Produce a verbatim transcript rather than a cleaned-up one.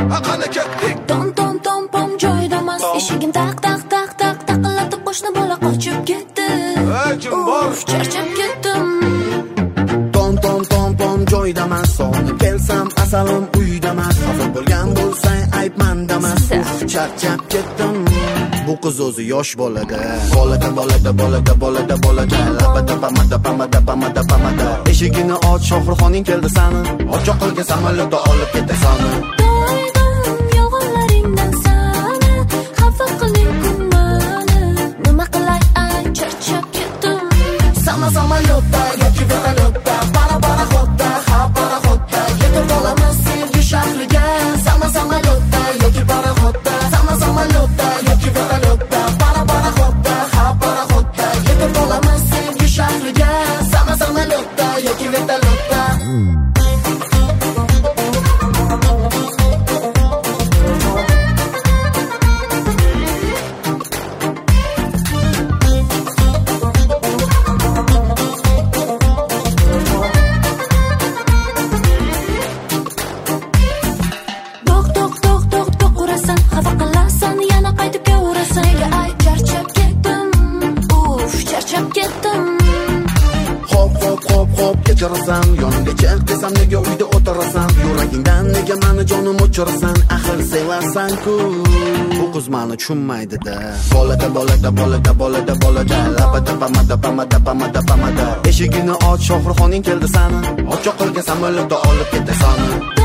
qani ketdik. Tom tom tom pom joydamas, eshigim taq taq taq taq taqillatib qo'shni bola qochib ketdi. Ey kim bor? Charchab ketdim. Tom tom tom pom joydamas, sog'inib kelsam asalim uydamas. Xafa bo'lgan bo'lsang ayb mendamas. Charchab ketdim. Bu qiz o'zi yosh bolada. Bolada bolada bolada bolada bolada. Labada pamada pamada pamada pamada. Eshigini och, Shohruxoning keldi sani. Ochoq qilgan samolyotda olib ketasan. Doydam yolg'onlaringdan sani, xafa qiling kunmani. Nima qilay ay charchab ketdim. Sama samolyotda yoki vertolyotda, bara bara xotda, ha bara xotda. Yetib olamiz sevgi shahriga. Sama samolyotda yoki bara xotda, sama samolyotda yoki vertolyotda, bara bara xotda, ha bara xotda. Yetib olamiz sevgi shahriga. Sama samolyotda yoki vertolyotda. Kechirasan, yonimga kel desam nega uyda o'tirasan? Yuragingdan nega meni jonim o'chirasan? Axir sevasan-ku. Bu qiz meni tushunmaydi-da. Bolada bolada bolada bolada bolada. Labada pamada pamada pamada pamada. Eshigini och, Shohruxoning keldi sani. Ochoq qilgan samolyotda olib ketasan.